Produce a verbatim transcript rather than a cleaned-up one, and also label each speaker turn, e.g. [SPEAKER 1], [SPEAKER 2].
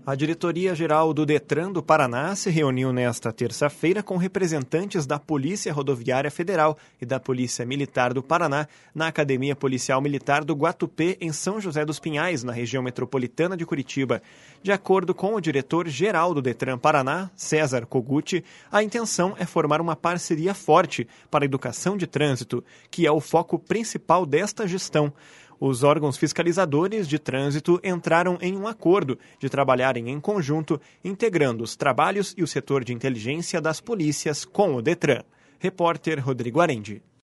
[SPEAKER 1] A Diretoria-Geral do Detran do Paraná se reuniu nesta terça-feira com representantes da Polícia Rodoviária Federal e da Polícia Militar do Paraná na Academia Policial Militar do Guatupê, em São José dos Pinhais, na região metropolitana de Curitiba. De acordo com o diretor-geral do Detran Paraná, César Koguchi, a intenção é formar uma parceria forte para a educação de trânsito, que é o foco principal desta gestão. Os órgãos fiscalizadores de trânsito entraram em um acordo de trabalharem em conjunto, integrando os trabalhos e o setor de inteligência das polícias com o Detran. Repórter Rodrigo Arendi.